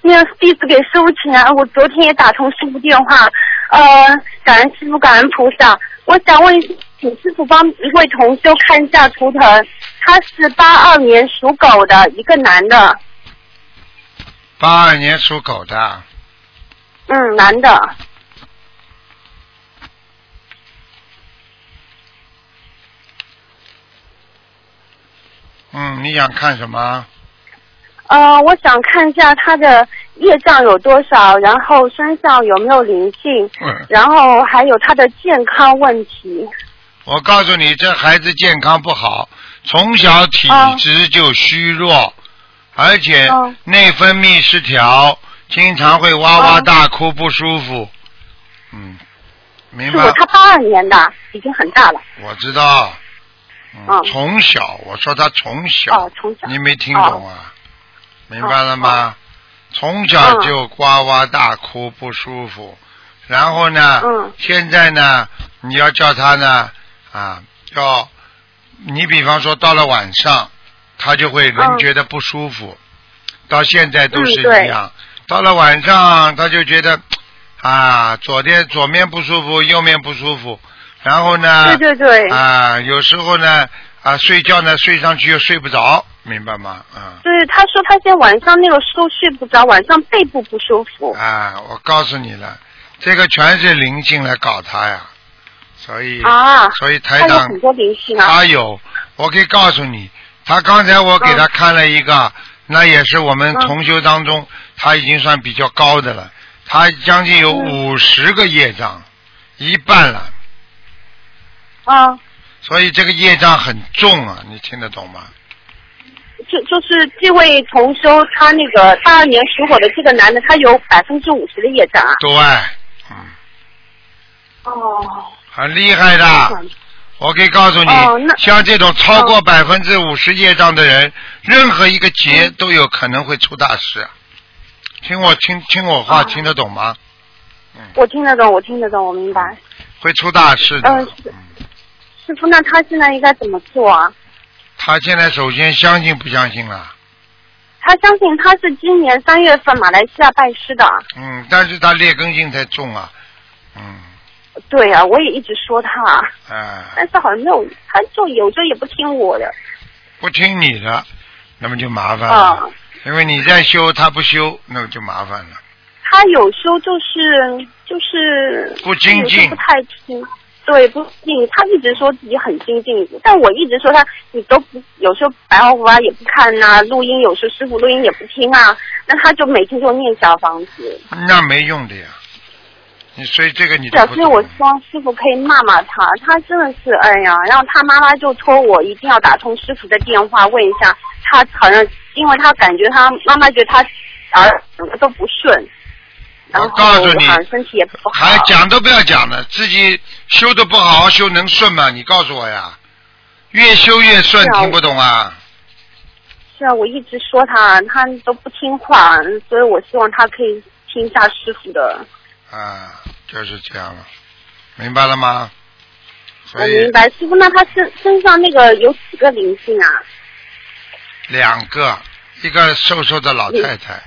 那个弟子给师傅请安，我昨天也打通师傅电话，感恩师傅，感恩菩萨。我想问，请师傅帮一位同修看一下图腾，他是82年属狗的一个男的。 82年属狗的。 男的。 你想看什么？ 我想看一下他的业障有多少，然后身上有没有灵性，然后还有他的健康问题。 我告诉你，这孩子健康不好，从小体质就虚弱，而且内分泌失调，经常会哇哇大哭，不舒服。明白。 他82年的，已经很大了。 我知道。从小，我说他从小。从小。你没听懂啊？明白了吗？从小就哇哇大哭，不舒服。然后呢？现在呢，你要叫他呢，你比方说到了晚上，他就会人觉得不舒服。到现在都是一样。到了晚上，他就觉得左面不舒服，右面不舒服。然后呢？ 对。 有时候呢，睡觉呢，睡上去又睡不着，明白吗？ 对，他说他现在晚上那个时候睡不着，晚上背部不舒服。 我告诉你了，这个全是灵性来搞他呀，所以台长他有很多灵性啊。 他有，我可以告诉你，他刚才我给他看了一个，那也是我们同修当中，他已经算比较高的了，他将近有50个业障，一半了。所以这个业障很重啊，你听得懂吗？ 就是这位同修，他那个82年属狗的这个男的，他有50%的业障啊。 对，很厉害的。我可以告诉你，像这种超过50%业障的人，任何一个劫都有可能会出大事。听我话，听得懂吗？ 我听得懂，我明白。 会出大事的。 师傅，那他现在应该怎么做啊？ 他现在首先相信不相信了？ 他相信，他是今年3月份马来西亚拜师的。 但是他劣根性太重啊。 对啊，我也一直说他。但是好像没有，他就有时候也不听我的。 不听你的，那么就麻烦了。因为你在修，他不修，那么就麻烦了。 他有时候就是不精进， 不太听。对，不精，他一直说自己很精进，但我一直说他，你都不，有时候白话佛也不看呐，录音有时候师傅录音也不听啊，那他就每天就念小房子。那没用的呀，所以这个你都不懂。 所以我希望师傅可以骂骂他，他真的是哎呀，然后他妈妈就托我一定要打通师傅的电话问一下，他好像因为他感觉他妈妈觉得他整个都不顺。 我告诉你， 身体也不好， 还讲都不要讲了，自己修的不好好修能顺吗？你告诉我呀，越修越顺，听不懂啊？ 是啊，我一直说他都不听话，所以我希望他可以听一下师傅的。 就是这样了，明白了吗？ 我明白，师傅，那他身上那个有几个灵性啊 ？2个，一个瘦瘦的老太太。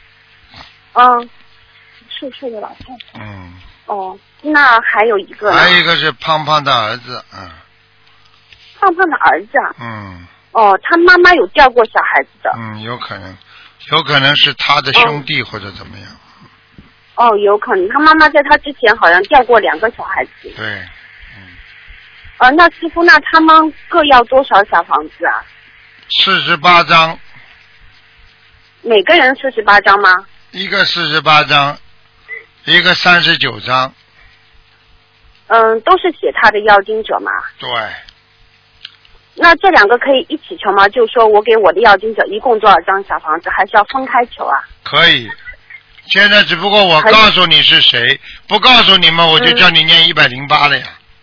瘦瘦的老太太。那还有一个呢？ 还有一个是胖胖的儿子。 胖胖的儿子啊？他妈妈有掉过小孩子的。 有可能是他的兄弟或者怎么样。 有可能，他妈妈在他之前好像掉过2个小孩子。 对。 那师傅，那他们各要多少小房子啊 ？48张。 每个人48张吗？ 一个48张，一个39张。 都是写他的要经者嘛。 对。 那这2个可以一起求吗？就是说我给我的要经者一共多少张小房子，还是要分开求啊？ 可以。现在只不过我告诉你是谁，不告诉你们我就叫你念108了呀。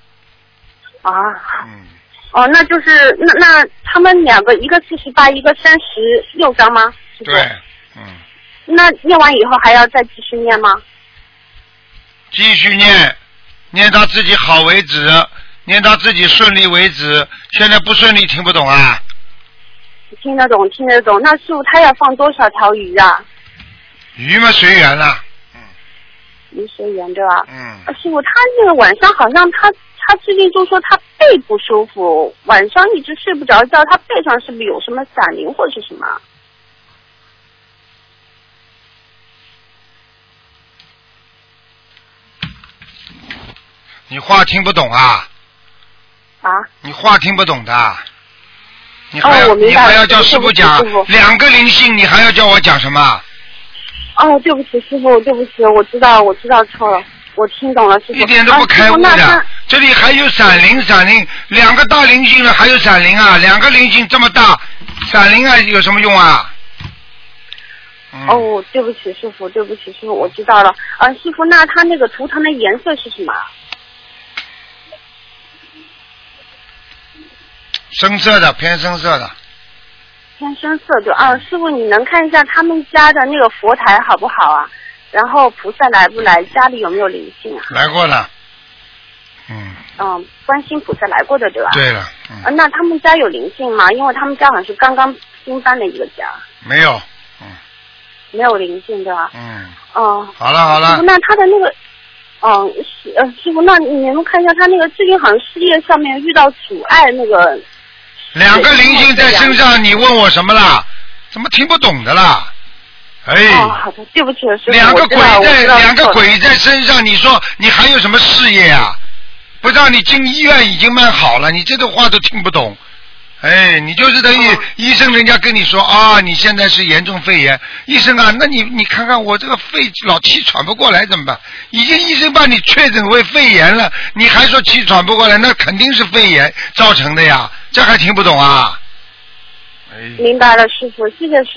那就是那他们2个，一个48，一个36张吗？ 对。 那念完以后还要再继续念吗？ 继续念，念到自己好为止，念到自己顺利为止。现在不顺利听不懂啊？ 听得懂。那师傅他要放多少条鱼啊鱼嘛随缘了。 鱼随缘对吧？师傅，他那个晚上好像他最近就说他背不舒服，晚上一直睡不着觉，他背上是不是有什么闪灵或者是什么？ 你话听不懂啊？ 啊？ 你话听不懂的。你还要叫师傅讲2个灵性，你还要叫我讲什么？ 哦，对不起师傅，对不起，我知道错了，我听懂了师傅。 一点都不开悟的，这里还有闪灵，2个大灵性了，还有闪灵啊，2个灵性这么大，闪灵啊有什么用啊？ 哦，对不起师傅，我知道了。师傅，那他那个图腾的颜色是什么？ 深色的，偏深色的。 偏深色的啊，师傅，你能看一下他们家的那个佛台好不好啊？然后菩萨来不来？家里有没有灵性啊？ 来过了。 观世音菩萨来过的对吧？ 对了。 那他们家有灵性吗？因为他们家好像是刚刚新搬的一个家。 没有。 没有灵性对吧？ 好了。 师傅，那他的那个，师傅，那你能看一下他那个最近好像事业上面遇到阻碍那个 ？2个灵性在身上，你问我什么啦？怎么听不懂的啦？ 好的，对不起，师傅。 2个鬼在身上，你说你还有什么事业啊？不让你进医院已经蛮好了，你这种话都听不懂。你就是等于医生人家跟你说啊，你现在是严重肺炎，医生啊，那你看看我这个肺老气喘不过来怎么办？已经医生把你确诊为肺炎了，你还说气喘不过来，那肯定是肺炎造成的呀，这还听不懂啊？ 明白了，师傅，谢谢师傅。